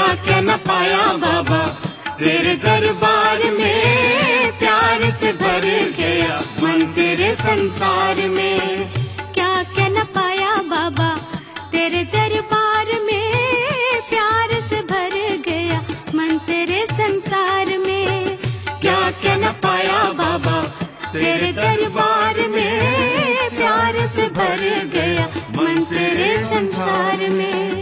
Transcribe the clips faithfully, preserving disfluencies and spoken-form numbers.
क्या न पाया बाबा तेरे दरबार में, प्यार से भर गया मन तेरे संसार में। क्या क्या न पाया बाबा तेरे दरबार में, प्यार से भर गया मन तेरे संसार में। क्या क्या न पाया बाबा तेरे दरबार में, प्यार से भर गया मन तेरे संसार में।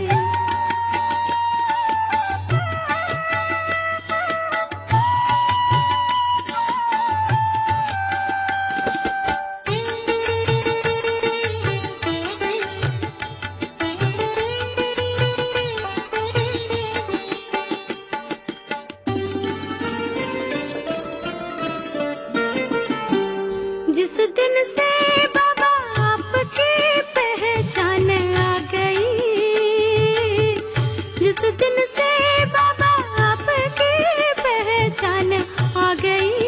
जिस दिन से बाबा आपकी पहचान आ गई, जिस दिन से बाबा आपकी पहचान आ गई,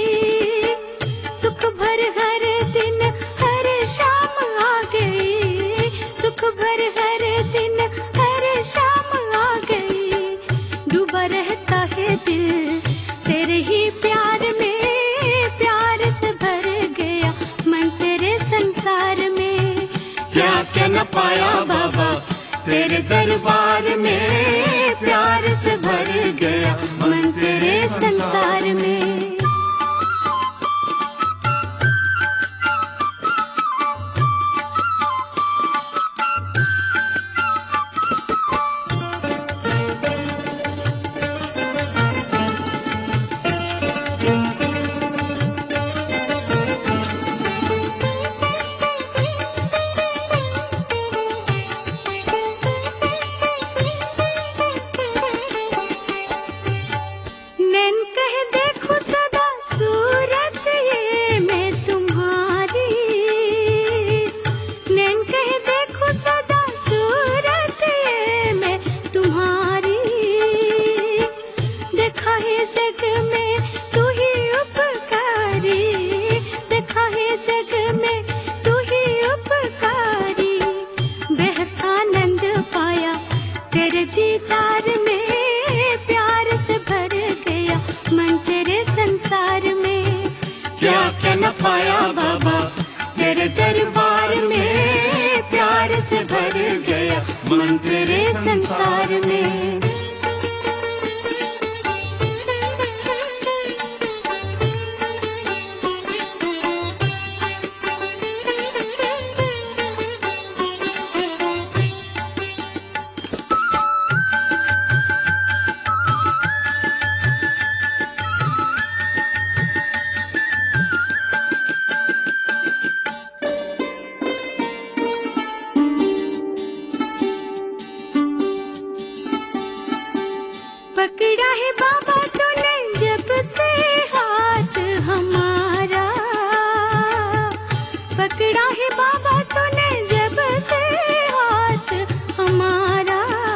सुख भर हर दिन हर शाम आ गई, सुख भर हर दिन हर शाम आ गई। डूबा रहता है दिल तेरे ही प्यार में, क्या क्या न पाया बाबा तेरे दरबार में, प्यार से भर गया मन तेरे संसार में। दीदार में प्यार से भर गया मन तेरे संसार में। क्या क्या न पाया बाबा तेरे दरबार में, प्यार से भर गया मन तेरे संसार में। पकड़ा है बाबा तूने जब से हाथ हमारा, पकड़ा है बाबा तूने जब से हाथ हमारा।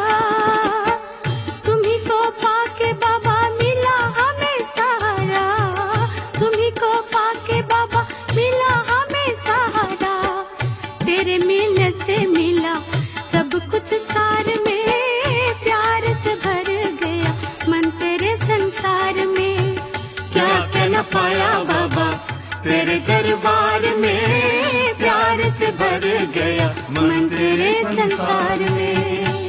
तुम्ही को पाके बाबा मिला हमें सहारा, तुम्ही को पाके बाबा मिला हमें सहारा। तेरे मिलने से मिला सब कुछ सार में, प्यार से भर मन तेरे संसार में। क्या क्या न पाया बाबा तेरे दरबार में, प्यार से भर गया मन तेरे संसार में।